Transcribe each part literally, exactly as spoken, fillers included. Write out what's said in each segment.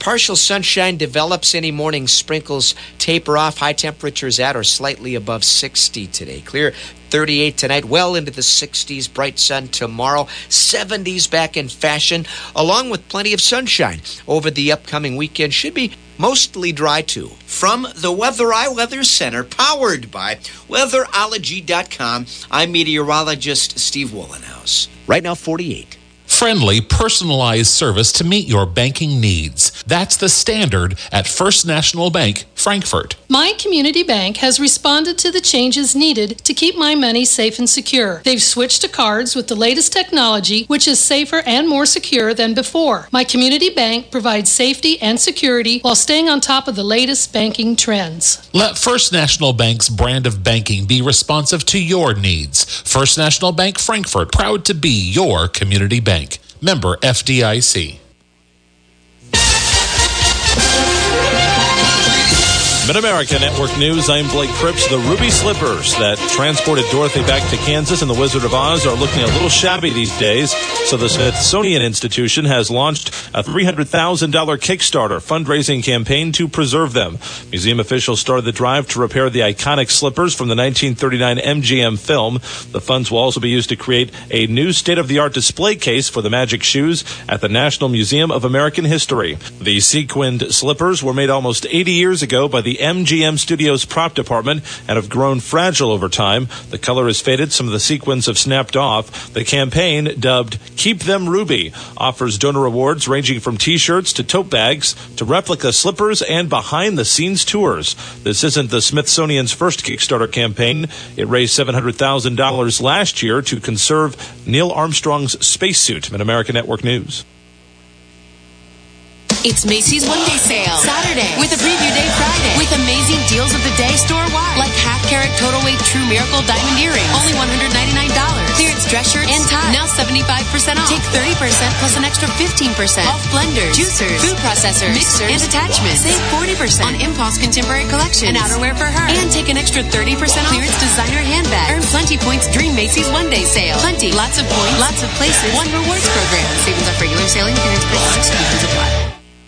Partial sunshine develops. Any morning sprinkles taper off. High temperatures at or slightly above sixty today. Clear thirty-eight tonight, well into the sixties. Bright sun tomorrow. seventies back in fashion, along with plenty of sunshine over the upcoming weekend. Should be mostly dry, too. From the Weather Eye Weather Center, powered by weatherology dot com, I'm meteorologist Steve Wollenhaus. Right now, forty-eight. Friendly, personalized service to meet your banking needs. That's the standard at First National Bank, Frankfort. My community bank has responded to the changes needed to keep my money safe and secure. They've switched to cards with the latest technology, which is safer and more secure than before. My community bank provides safety and security while staying on top of the latest banking trends. Let First National Bank's brand of banking be responsive to your needs. First National Bank, Frankfort, proud to be your community bank. Member F D I C. Mid-America Network News, I'm Blake Cripps. The Ruby Slippers that transported Dorothy back to Kansas and the Wizard of Oz are looking a little shabby these days. So the Smithsonian Institution has launched a three hundred thousand dollars Kickstarter fundraising campaign to preserve them. Museum officials started the drive to repair the iconic slippers from the nineteen thirty-nine M G M film. The funds will also be used to create a new state-of-the-art display case for the magic shoes at the National Museum of American History. The sequined slippers were made almost eighty years ago by the M G M Studios prop department and have grown fragile over time. The color has faded. Some of the sequins have snapped off. The campaign, dubbed Keep Them Ruby, offers donor awards ranging from T-shirts to tote bags to replica slippers and behind-the-scenes tours. This isn't the Smithsonian's first Kickstarter campaign. It raised seven hundred thousand dollars last year to conserve Neil Armstrong's spacesuit. Mid-America Network News. It's Macy's One Day Sale Saturday with a Preview Day Friday with amazing deals of the day store-wide, like half carat total weight True Miracle diamond earrings, only one hundred ninety-nine dollars. Clearance dress shirts and ties, now seventy-five percent off. Take thirty percent plus an extra fifteen percent off blenders, juicers, food processors, mixers, and attachments. Save forty percent on Impulse Contemporary Collection and outerwear for her. And take an extra thirty percent off clearance designer handbag. Earn plenty points during Macy's One Day Sale. Plenty, lots of points, lots of places, one rewards program. Savings off regular sale and clearance prices. Exclusions apply.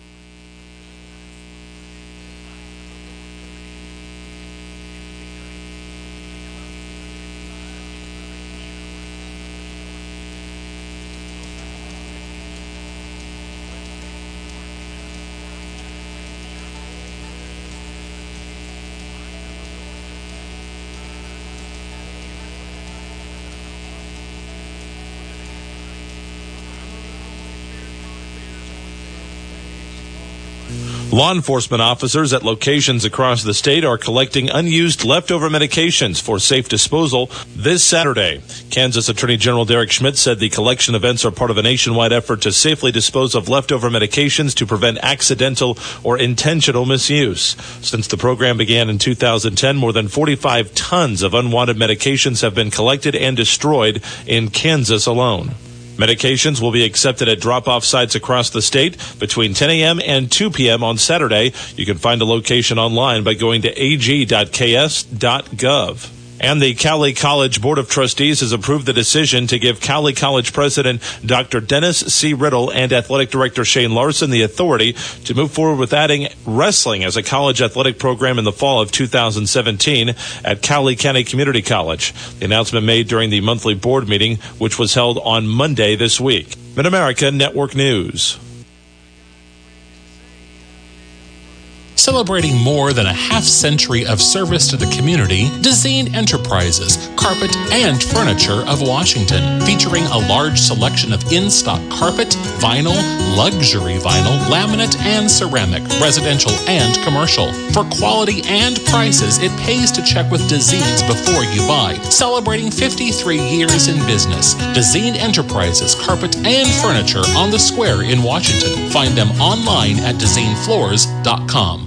Law enforcement officers at locations across the state are collecting unused leftover medications for safe disposal this Saturday. Kansas Attorney General Derek Schmidt said the collection events are part of a nationwide effort to safely dispose of leftover medications to prevent accidental or intentional misuse. Since the program began in two thousand ten, more than forty-five tons of unwanted medications have been collected and destroyed in Kansas alone. Medications will be accepted at drop-off sites across the state between ten a.m. and two p.m. on Saturday. You can find a location online by going to a g dot k s dot gov. And the Cowley College Board of Trustees has approved the decision to give Cowley College President Doctor Dennis C. Riddle and Athletic Director Shane Larson the authority to move forward with adding wrestling as a college athletic program in the fall of two thousand seventeen at Cowley County Community College. The announcement made during the monthly board meeting, which was held on Monday this week. Mid-America Network News. Celebrating more than a half century of service to the community, Dezeen Enterprises, Carpet and Furniture of Washington, featuring a large selection of in-stock carpet, vinyl, luxury vinyl, laminate, and ceramic, residential and commercial. For quality and prices, it pays to check with Dezeen's before you buy. Celebrating fifty-three years in business, Dezeen Enterprises, Carpet and Furniture on the Square in Washington. Find them online at dezeen floors dot com.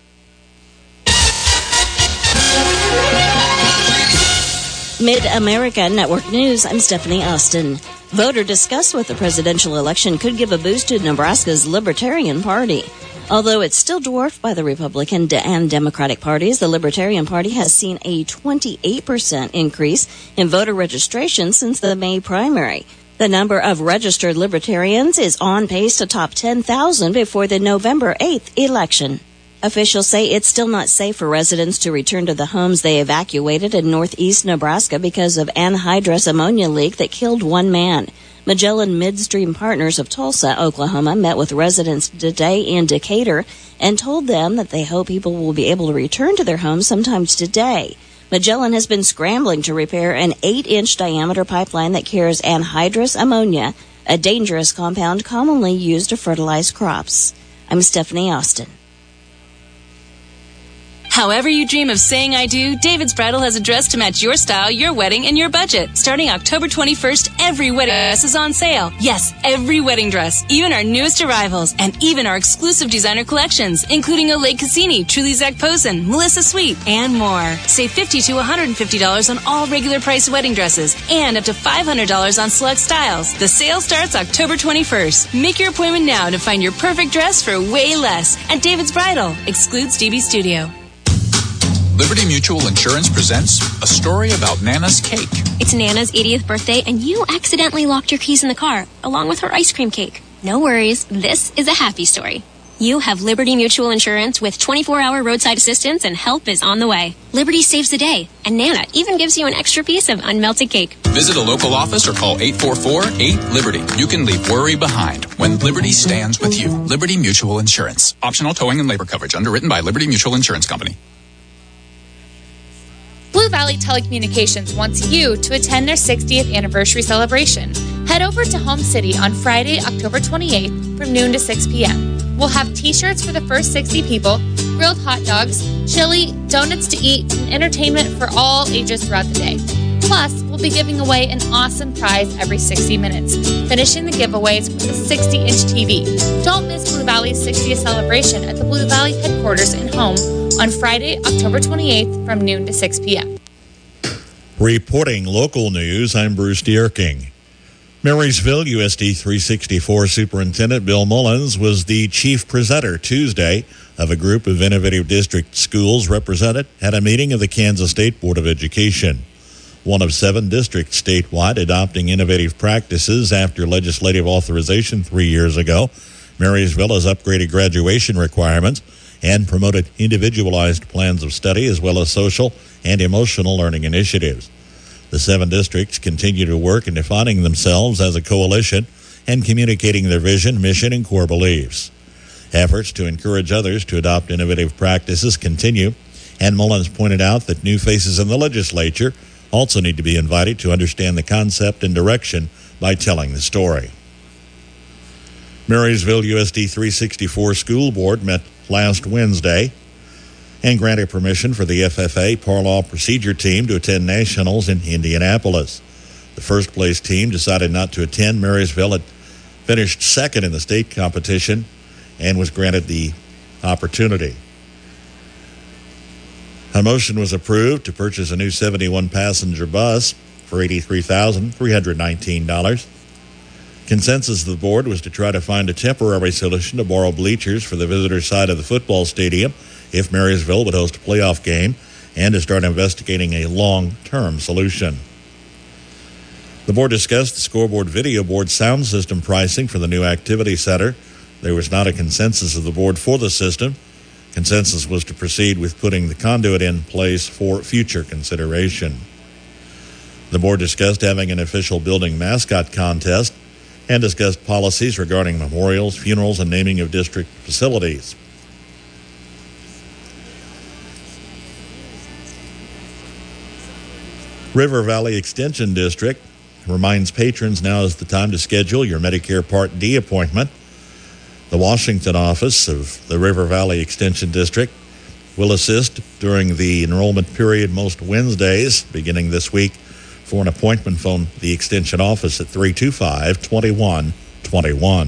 Mid-America Network News, I'm Stephanie Austin. Voter discussed what the presidential election could give a boost to Nebraska's Libertarian Party. Although it's still dwarfed by the Republican and Democratic parties, the Libertarian Party has seen a twenty-eight percent increase in voter registration since the May primary. The number of registered libertarians is on pace to top ten thousand before the November eighth election. Officials say it's still not safe for residents to return to the homes they evacuated in northeast Nebraska because of anhydrous ammonia leak that killed one man. Magellan Midstream Partners of Tulsa, Oklahoma, met with residents today in Decatur and told them that they hope people will be able to return to their homes sometime today. Magellan has been scrambling to repair an eight-inch diameter pipeline that carries anhydrous ammonia, a dangerous compound commonly used to fertilize crops. I'm Stephanie Austin. However you dream of saying I do, David's Bridal has a dress to match your style, your wedding, and your budget. Starting October twenty-first, every wedding dress is on sale. Yes, every wedding dress, even our newest arrivals, and even our exclusive designer collections, including Olay Cassini, Truly Zach Posen, Melissa Sweet, and more. Save fifty to one hundred fifty dollars on all regular price wedding dresses, and up to five hundred dollars on select styles. The sale starts October twenty-first. Make your appointment now to find your perfect dress for way less. At David's Bridal, excludes D B Studio. Liberty Mutual Insurance presents a story about Nana's cake. It's Nana's eightieth birthday, and you accidentally locked your keys in the car, along with her ice cream cake. No worries, this is a happy story. You have Liberty Mutual Insurance with twenty-four hour roadside assistance, and help is on the way. Liberty saves the day, and Nana even gives you an extra piece of unmelted cake. Visit a local office or call eight four four, eight, Liberty. You can leave worry behind when Liberty stands with you. Liberty Mutual Insurance. Optional towing and labor coverage. Underwritten by Liberty Mutual Insurance Company. Blue Valley Telecommunications wants you to attend their sixtieth anniversary celebration. Head over to Home City on Friday, October twenty-eighth from noon to six p.m. We'll have t-shirts for the first sixty people, grilled hot dogs, chili, donuts to eat, and entertainment for all ages throughout the day. Plus, we'll be giving away an awesome prize every sixty minutes, finishing the giveaways with a sixty-inch T V. Don't miss Blue Valley's sixtieth celebration at the Blue Valley headquarters in Home on Friday, October twenty-eighth from noon to six p.m. Reporting local news, I'm Bruce Dierking. Marysville U S D three sixty-four Superintendent Bill Mullins was the chief presenter Tuesday of a group of innovative district schools represented at a meeting of the Kansas State Board of Education. One of seven districts statewide adopting innovative practices after legislative authorization three years ago, Marysville has upgraded graduation requirements and promoted individualized plans of study as well as social and emotional learning initiatives. The seven districts continue to work in defining themselves as a coalition and communicating their vision, mission, and core beliefs. Efforts to encourage others to adopt innovative practices continue, and Mullins pointed out that new faces in the legislature also need to be invited to understand the concept and direction by telling the story. Marysville U S D three sixty-four School Board met last Wednesday and granted permission for the F F A Parlaw Procedure Team to attend nationals in Indianapolis. The first place team decided not to attend. Marysville had finished second in the state competition and was granted the opportunity. A motion was approved to purchase a new seventy-one passenger bus for eighty-three thousand three hundred nineteen dollars. Consensus of the board was to try to find a temporary solution to borrow bleachers for the visitor side of the football stadium if Marysville would host a playoff game, and to start investigating a long-term solution. The board discussed the scoreboard video board sound system pricing for the new activity center. There was not a consensus of the board for the system. Consensus was to proceed with putting the conduit in place for future consideration. The board discussed having an official building mascot contest and discussed policies regarding memorials, funerals, and naming of district facilities. River Valley Extension District reminds patrons now is the time to schedule your Medicare Part D appointment. The Washington office of the River Valley Extension District will assist during the enrollment period most Wednesdays beginning this week. For an appointment, phone the Extension office at three two five, two one two one.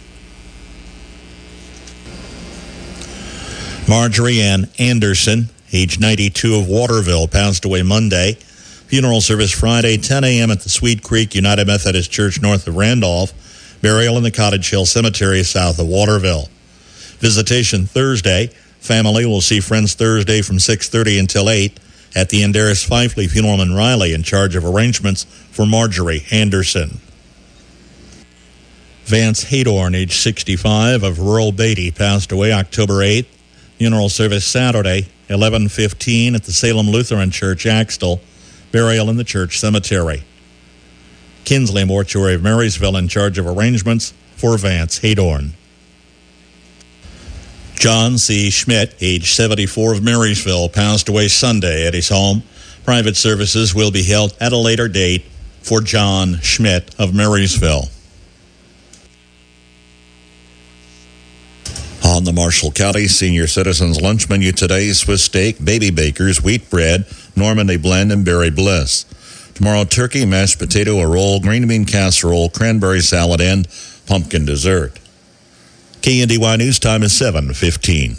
Marjorie Ann Anderson, age ninety-two, of Waterville, passed away Monday. Funeral service Friday, ten a.m. at the Sweet Creek United Methodist Church north of Randolph. Burial in the Cottage Hill Cemetery south of Waterville. Visitation Thursday. Family will see friends Thursday from six thirty until eight at the Endaris Fifley Funeral in Riley, in charge of arrangements for Marjorie Anderson. Vance Haydorn, age sixty-five, of rural Beatty, passed away October eighth. Funeral service Saturday, eleven fifteen at the Salem Lutheran Church, Axtell. Burial in the church cemetery. Kinsley Mortuary of Marysville in charge of arrangements for Vance Haydorn. John C. Schmidt, age seventy-four, of Marysville, passed away Sunday at his home. Private services will be held at a later date for John Schmidt of Marysville. On the Marshall County Senior Citizens Lunch Menu today, Swiss steak, baby bakers, wheat bread, Normandy blend, and berry bliss. Tomorrow, turkey, mashed potato, a roll, green bean casserole, cranberry salad, and pumpkin dessert. K N D Y News time is seven fifteen.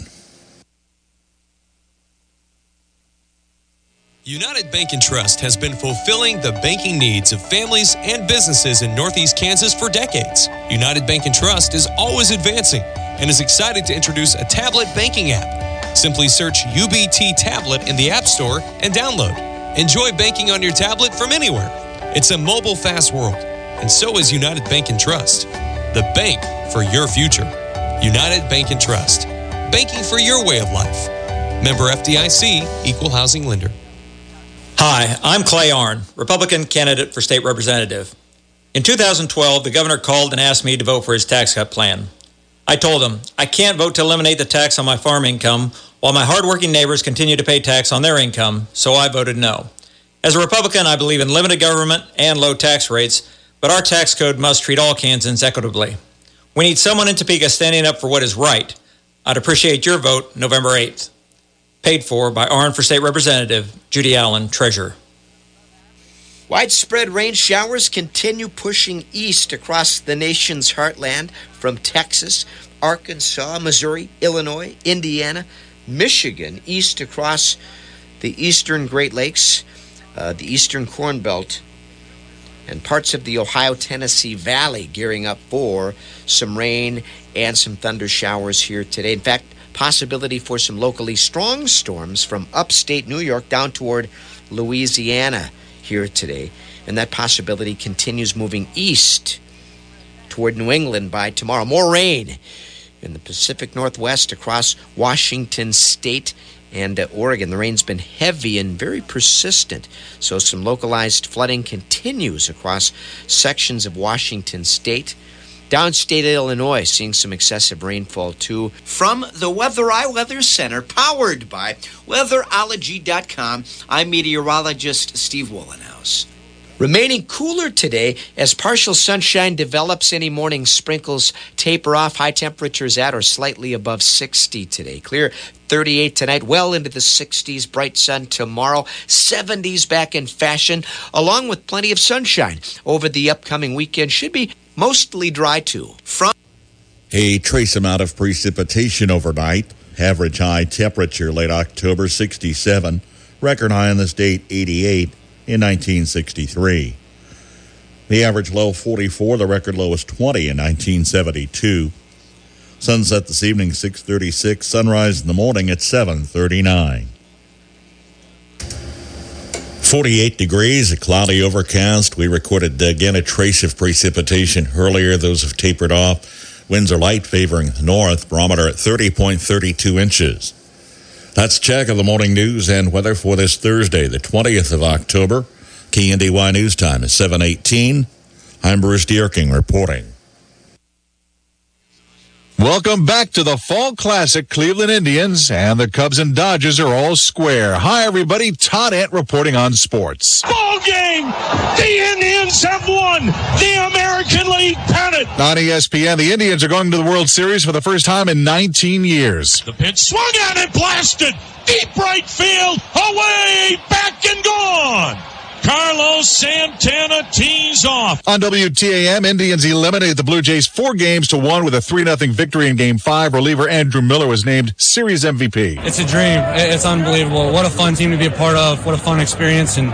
United Bank and Trust has been fulfilling the banking needs of families and businesses in Northeast Kansas for decades. United Bank and Trust is always advancing and is excited to introduce a tablet banking app. Simply search U B T Tablet in the App Store and download. Enjoy banking on your tablet from anywhere. It's a mobile fast world, and so is United Bank and Trust. The bank for your future. United Bank and Trust. Banking for your way of life. Member F D I C, Equal Housing Lender. Hi, I'm Clay Arnn, Republican candidate for state representative. In two thousand twelve, the governor called and asked me to vote for his tax cut plan. I told him, I can't vote to eliminate the tax on my farm income while my hardworking neighbors continue to pay tax on their income, so I voted no. As a Republican, I believe in limited government and low tax rates, but our tax code must treat all Kansans equitably. We need someone in Topeka standing up for what is right. I'd appreciate your vote November eighth. Paid for by Arnn for State Representative, Judy Allen, Treasurer. Widespread rain showers continue pushing east across the nation's heartland from Texas, Arkansas, Missouri, Illinois, Indiana, Michigan, east across the eastern Great Lakes, uh, the eastern Corn Belt, and parts of the Ohio-Tennessee Valley gearing up for some rain and some thunder showers here today. In fact, possibility for some locally strong storms from upstate New York down toward Louisiana here today. And that possibility continues moving east toward New England by tomorrow. More rain in the Pacific Northwest across Washington State and uh, Oregon. The rain's been heavy and very persistent, so some localized flooding continues across sections of Washington State. Downstate Illinois seeing some excessive rainfall too. From the Weather Eye Weather Center, powered by weatherology dot com, I'm meteorologist Steve Wollenhaus. Remaining cooler today as partial sunshine develops. Any morning sprinkles taper off. High temperatures at or slightly above sixty today. Clear thirty-eight tonight, well into the sixties. Bright sun tomorrow. seventies back in fashion, along with plenty of sunshine over the upcoming weekend. Should be mostly dry too. From a trace amount of precipitation overnight. Average high temperature late October sixty-seven. Record high in the state eighty-eight. In nineteen sixty-three. The average low forty-four, the record low was twenty in nineteen seventy-two. Sunset this evening six thirty-six, sunrise in the morning at seven thirty-nine. forty-eight degrees, a cloudy overcast. We recorded again a trace of precipitation earlier. Those have tapered off. Winds are light favoring the north, barometer at thirty point three two inches. That's a check of the morning news and weather for this Thursday, the twentieth of October. K N D Y News time is seven eighteen. I'm Bruce Dierking reporting. Welcome back to the Fall Classic. Cleveland Indians and the Cubs and Dodgers are all square. Hi, everybody. Todd Ant reporting on sports. Ball game! The Indians have won the American League pennant! On E S P N, the Indians are going to the World Series for the first time in nineteen years. The pitch swung at and blasted! Deep right field! Away! Back and gone! Carlos Santana tees off. On W T A M, Indians eliminated the Blue Jays four games to one with a three nothing victory in Game five. Reliever Andrew Miller was named Series M V P. It's a dream. It's unbelievable. What a fun team to be a part of. What a fun experience. And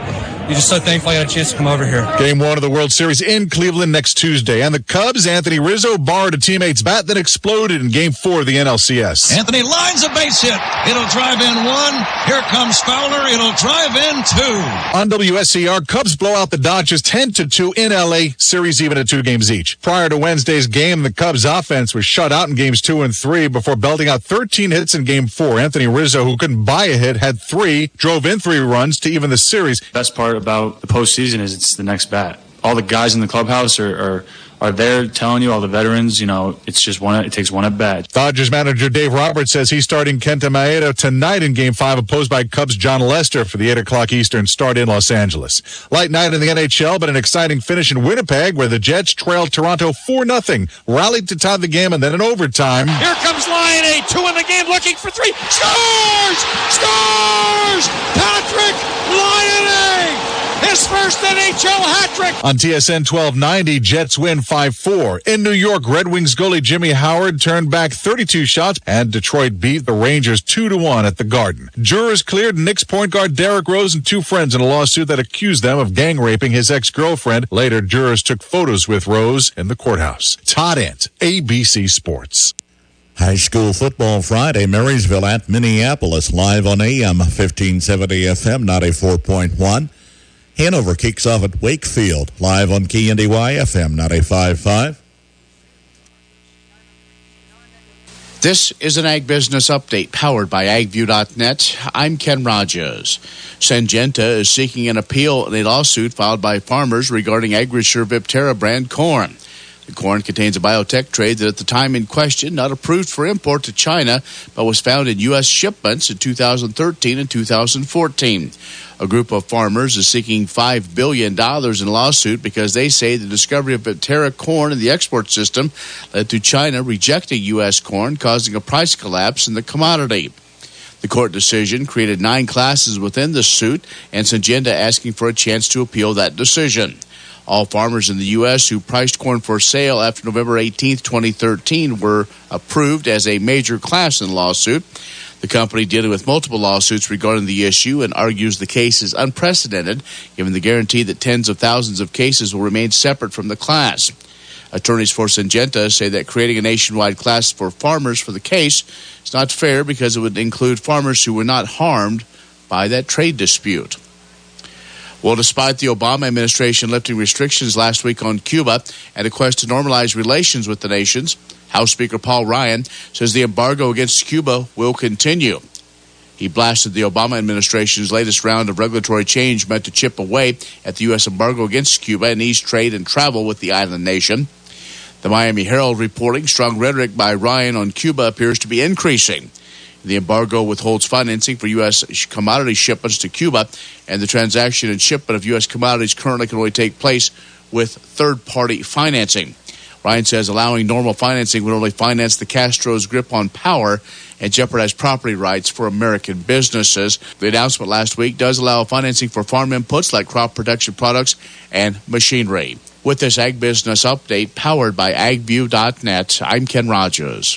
you're just so thankful I got a chance to come over here. Game one of the World Series in Cleveland next Tuesday. And the Cubs, Anthony Rizzo borrowed a teammate's bat that exploded in Game four of the N L C S. Anthony lines a base hit. It'll drive in one. Here comes Fowler. It'll drive in two. On W S C R, Cubs blow out the Dodgers ten to two in L A, series even at two games each. Prior to Wednesday's game, the Cubs offense was shut out in games two and three before belting out thirteen hits in game four. Anthony Rizzo, who couldn't buy a hit, had three, drove in three runs to even the series. Best part about the postseason is it's the next bat. All the guys in the clubhouse are, are are there telling you, all the veterans, you know, it's just one, it takes one at bat. Dodgers manager Dave Roberts says he's starting Kenta Maeda tonight in game five, opposed by Cubs' John Lester for the eight o'clock Eastern start in Los Angeles. Light night in the N H L, but an exciting finish in Winnipeg where the Jets trailed Toronto four nothing, rallied to tie the game, and then in overtime. Here comes Lion A, two in the game, looking for three. Scores! Scores! Patrick Lion A! His first N H L hat-trick. On T S N twelve ninety, Jets win five four. In New York, Red Wings goalie Jimmy Howard turned back thirty-two shots, and Detroit beat the Rangers two to one at the Garden. Jurors cleared Knicks point guard Derrick Rose and two friends in a lawsuit that accused them of gang raping his ex-girlfriend. Later, jurors took photos with Rose in the courthouse. Todd Ent, A B C Sports. High school football Friday, Marysville at Minneapolis, live on A M fifteen seventy F M ninety-four point one. Hanover kicks off at Wakefield, live on K N D Y F M ninety-five point five. This is an Ag Business Update powered by ag view dot net. I'm Ken Rogers. Syngenta is seeking an appeal in a lawsuit filed by farmers regarding Agrisure Viptera brand corn. The corn contains a biotech trait that at the time in question not approved for import to China, but was found in U S shipments in two thousand thirteen and two thousand fourteen. A group of farmers is seeking five billion dollars in a lawsuit because they say the discovery of Viptera corn in the export system led to China rejecting U S corn, causing a price collapse in the commodity. The court decision created nine classes within the suit, and Syngenta asking for a chance to appeal that decision. All farmers in the U S who priced corn for sale after November eighteenth, twenty thirteen were approved as a major class in the lawsuit. The company dealing with multiple lawsuits regarding the issue and argues the case is unprecedented, given the guarantee that tens of thousands of cases will remain separate from the class. Attorneys for Syngenta say that creating a nationwide class for farmers for the case is not fair because it would include farmers who were not harmed by that trade dispute. Well, despite the Obama administration lifting restrictions last week on Cuba and a quest to normalize relations with the nations, House Speaker Paul Ryan says the embargo against Cuba will continue. He blasted the Obama administration's latest round of regulatory change meant to chip away at the U S embargo against Cuba and ease trade and travel with the island nation. The Miami Herald reporting strong rhetoric by Ryan on Cuba appears to be increasing. The embargo withholds financing for U S commodity shipments to Cuba, and the transaction and shipment of U S commodities currently can only take place with third-party financing. Ryan says allowing normal financing would only finance the Castro's grip on power and jeopardize property rights for American businesses. The announcement last week does allow financing for farm inputs like crop protection products and machinery. With this Ag Business Update powered by ag view dot net, I'm Ken Rogers.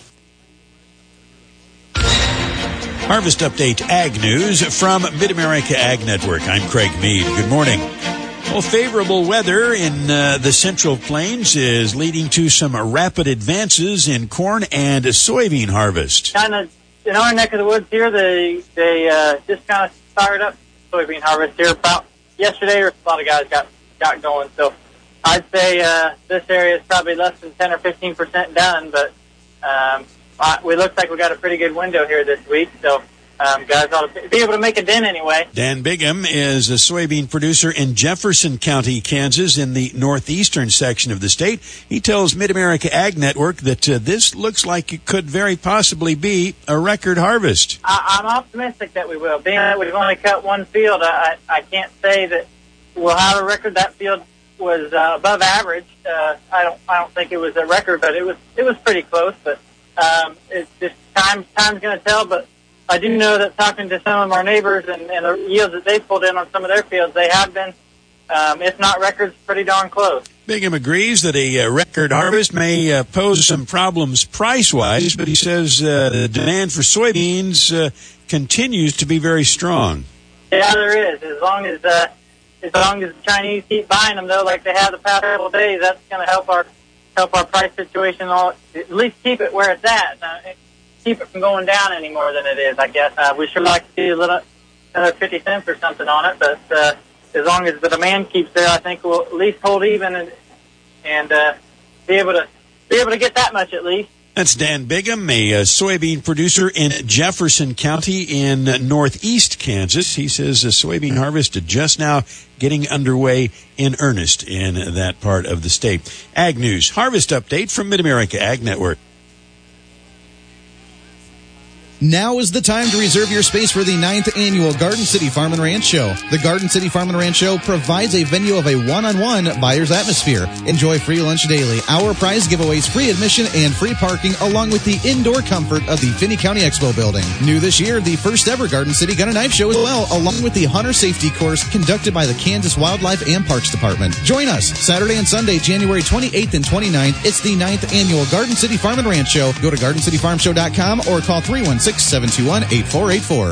Harvest Update Ag News from Mid-America Ag Network. I'm Craig Mead. Good morning. Well, favorable weather in uh, the Central Plains is leading to some rapid advances in corn and soybean harvest. Kind of in our neck of the woods here, they they uh, just kind of fired up soybean harvest here about yesterday, or a lot of guys got got going. So I'd say uh, this area is probably less than ten or fifteen percent done, but um, I, we look like we got a pretty good window here this week. So. Um, guys ought to be able to make a dent anyway. Dan Bigham is a soybean producer in Jefferson County, Kansas, in the northeastern section of the state. He tells Mid-America Ag Network that uh, this looks like it could very possibly be a record harvest. I, I'm optimistic that we will. Being that we've only cut one field, I, I can't say that we'll have a record. That field was uh, above average. Uh, I don't I don't think it was a record, but it was it was pretty close. But um, it's just time time's going to tell. But I do know that talking to some of our neighbors and, and the yields that they pulled in on some of their fields, they have been, um, if not records, pretty darn close. Bigham agrees that a uh, record harvest may uh, pose some problems price-wise, but he says uh, the demand for soybeans uh, continues to be very strong. Yeah, there is. As long as uh, as long as the Chinese keep buying them, though, like they have the past couple of days, that's going to help our help our price situation. All at least keep it where it's at. Uh, keep it from going down any more than it is. I guess uh, we sure like to see a little another fifty cents or something on it, but uh, as long as the demand keeps there, I think we'll at least hold even and and uh, be able to be able to get that much at least. That's Dan Bigham, a, a soybean producer in Jefferson County in northeast Kansas. He says the soybean harvest is just now getting underway in earnest in that part of the state. Ag News, harvest update from Mid-America Ag Network. Now is the time to reserve your space for the ninth annual Garden City Farm and Ranch Show. The Garden City Farm and Ranch Show provides a venue of a one-on-one buyer's atmosphere. Enjoy free lunch daily, hour prize giveaways, free admission, and free parking, along with the indoor comfort of the Finney County Expo building. New this year, the first ever Garden City Gun and Knife Show as well, along with the Hunter Safety Course conducted by the Kansas Wildlife and Parks Department. Join us Saturday and Sunday, January twenty-eighth and twenty-ninth. It's the ninth annual Garden City Farm and Ranch Show. Go to garden city farm show dot com or call three one six, seven two one, eight four eight four.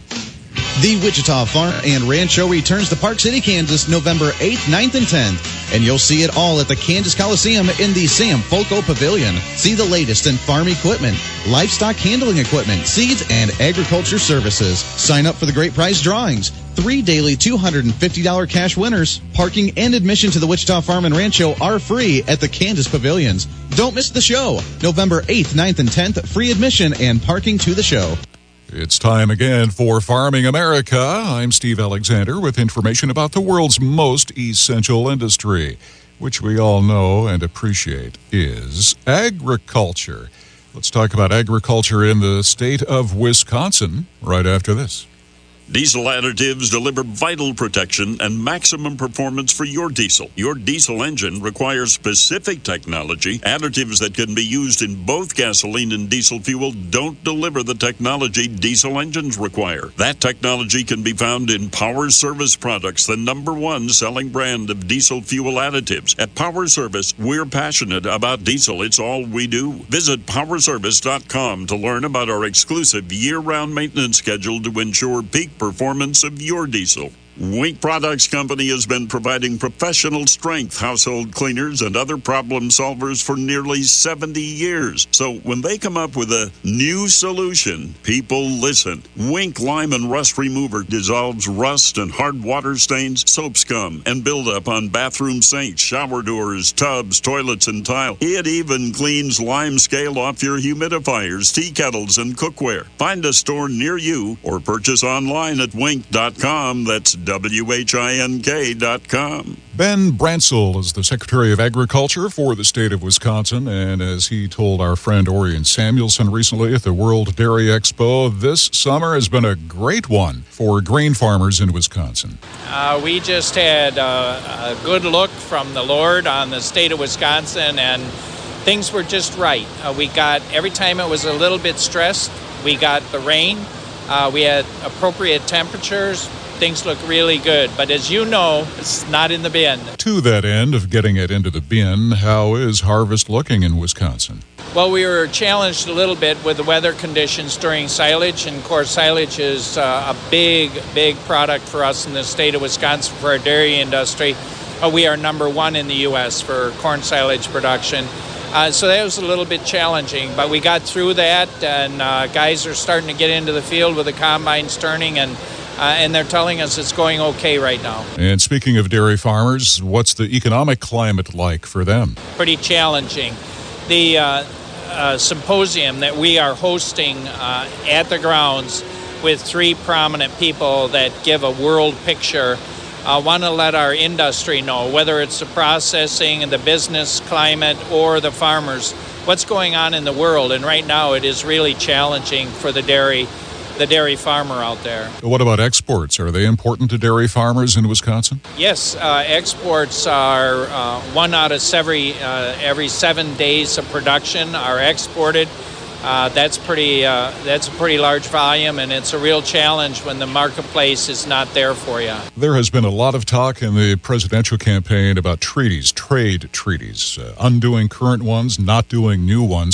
The Wichita Farm and Ranch Show returns to Park City, Kansas, November eighth, ninth, and tenth. And you'll see it all at the Kansas Coliseum in the Sam Folco Pavilion. See the latest in farm equipment, livestock handling equipment, seeds, and agriculture services. Sign up for the great prize drawings. Three daily two hundred fifty dollars cash winners. Parking and admission to the Wichita Farm and Ranch Show are free at the Kansas Pavilions. Don't miss the show. November eighth, ninth, and tenth. Free admission and parking to the show. It's time again for Farming America. I'm Steve Alexander with information about the world's most essential industry, which we all know and appreciate, is agriculture. Let's talk about agriculture in the state of Wisconsin right after this. Diesel additives deliver vital protection and maximum performance for your diesel. Your diesel engine requires specific technology. Additives that can be used in both gasoline and diesel fuel don't deliver the technology diesel engines require. That technology can be found in Power Service Products, the number one selling brand of diesel fuel additives. At Power Service, we're passionate about diesel. It's all we do. Visit power service dot com to learn about our exclusive year-round maintenance schedule to ensure peak performance of your diesel. Wink Products Company has been providing professional strength household cleaners and other problem solvers for nearly seventy years. So when they come up with a new solution, people listen. Wink Lime and Rust Remover dissolves rust and hard water stains, soap scum, and buildup on bathroom sinks, shower doors, tubs, toilets, and tile. It even cleans lime scale off your humidifiers, tea kettles, and cookware. Find a store near you or purchase online at wink dot com. That's W H I N K dot com. Ben Bransel is the Secretary of Agriculture for the state of Wisconsin, and as he told our friend Orion Samuelson recently at the World Dairy Expo, this summer has been a great one for grain farmers in Wisconsin. Uh, we just had uh, a good look from the Lord on the state of Wisconsin, and things were just right. Uh, we got, every time it was a little bit stressed, we got the rain. Uh, we had appropriate temperatures. Things look really good, but as you know, it's not in the bin. To that end of getting it into the bin, how is harvest looking in Wisconsin? Well, we were challenged a little bit with the weather conditions during silage, and of course silage is uh, a big, big product for us in the state of Wisconsin for our dairy industry. Uh, we are number one in the U S for corn silage production. Uh, so that was a little bit challenging, but we got through that, and uh, guys are starting to get into the field with the combines turning, and Uh, and they're telling us it's going okay right now. And speaking of dairy farmers, what's the economic climate like for them? Pretty challenging. The uh, uh, symposium that we are hosting uh, at the grounds with three prominent people that give a world picture, I want to let our industry know, whether it's the processing and the business climate or the farmers, what's going on in the world. And right now it is really challenging for the dairy the dairy farmer out there. What about exports? Are they important to dairy farmers in Wisconsin? Yes, uh, exports are uh, one out of every, uh, every seven days of production are exported. Uh, that's pretty. Uh, that's a pretty large volume, and it's a real challenge when the marketplace is not there for you. There has been a lot of talk in the presidential campaign about treaties, trade treaties, uh, undoing current ones, not doing new ones.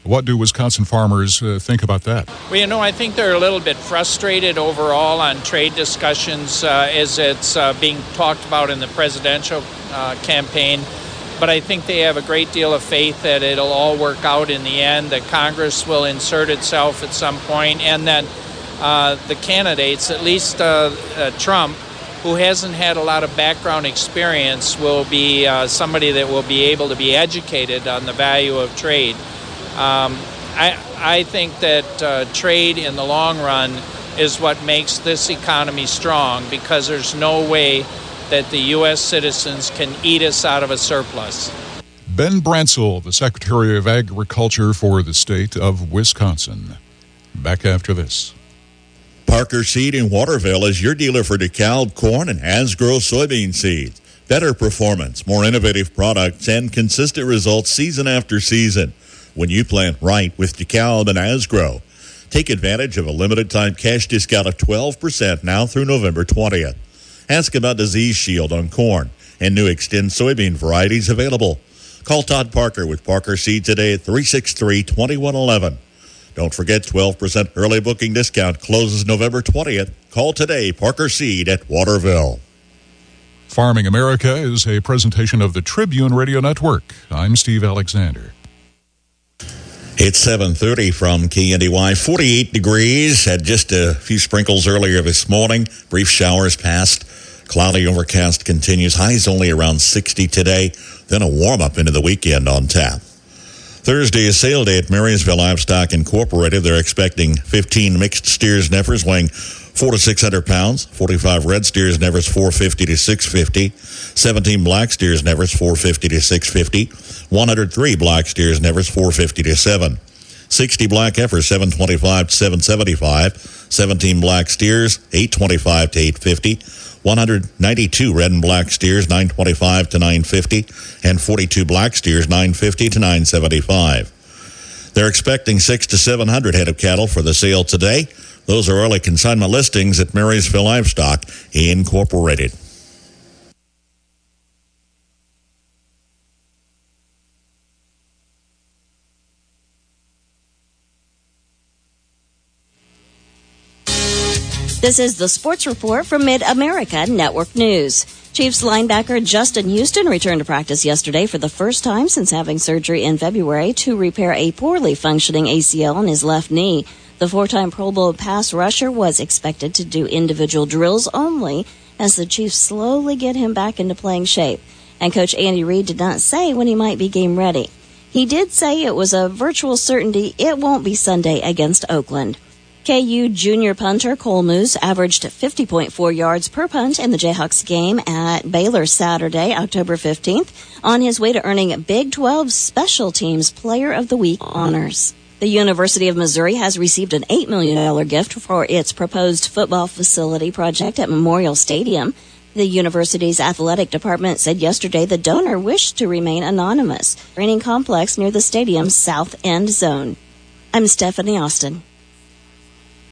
What do Wisconsin farmers uh, think about that? Well, you know, I think they're a little bit frustrated overall on trade discussions uh, as it's uh, being talked about in the presidential uh, campaign. But I think they have a great deal of faith that it'll all work out in the end, that Congress will insert itself at some point, and that uh, the candidates, at least uh, uh, Trump, who hasn't had a lot of background experience, will be uh, somebody that will be able to be educated on the value of trade. Um, I, I think that uh, trade in the long run is what makes this economy strong, because there's no way that the U S citizens can eat us out of a surplus. Ben Bransel, the Secretary of Agriculture for the state of Wisconsin. Back after this. Parker Seed in Waterville is your dealer for DeKalb corn and Asgrow soybean seeds. Better performance, more innovative products, and consistent results season after season. When you plant right with DeKalb and Asgrow, take advantage of a limited-time cash discount of twelve percent now through November twentieth. Ask about Disease Shield on corn and new Extend soybean varieties available. Call Todd Parker with Parker Seed today at three six three, two one one one. Don't forget, twelve percent early booking discount closes November twentieth. Call today, Parker Seed at Waterville. Farming America is a presentation of the Tribune Radio Network. I'm Steve Alexander. It's seven thirty from K N D Y. forty-eight degrees. Had just a few sprinkles earlier this morning. Brief showers passed. Cloudy overcast continues. Highs only around sixty today. Then a warm-up into the weekend on tap. Thursday is sale day at Marysville Livestock Incorporated. They're expecting fifteen mixed steers and heifers weighing four to six hundred pounds. forty-five red steers and heifers, four fifty to six fifty. seventeen black steers and heifers, four fifty to six fifty. one hundred three black steers and heifers, four fifty to seven. sixty black heifers, seven twenty-five to seven seventy-five. seventeen black steers, eight twenty-five to eight fifty. one hundred ninety-two red and black steers, nine twenty-five to nine fifty, and forty-two black steers, nine fifty to nine seventy-five. They're expecting six to seven hundred head of cattle for the sale today. Those are early consignment listings at Marysville Livestock Incorporated. This is the Sports Report from Mid-America Network News. Chiefs linebacker Justin Houston returned to practice yesterday for the first time since having surgery in February to repair a poorly functioning A C L in his left knee. The four-time Pro Bowl pass rusher was expected to do individual drills only as the Chiefs slowly get him back into playing shape. And Coach Andy Reid did not say when he might be game ready. He did say it was a virtual certainty it won't be Sunday against Oakland. K U junior punter Cole Moose averaged fifty point four yards per punt in the Jayhawks game at Baylor Saturday, October fifteenth, on his way to earning Big twelve Special Teams Player of the Week honors. The University of Missouri has received an eight million dollars gift for its proposed football facility project at Memorial Stadium. The university's athletic department said yesterday the donor wished to remain anonymous. Training complex near the stadium's south end zone. I'm Stephanie Austin.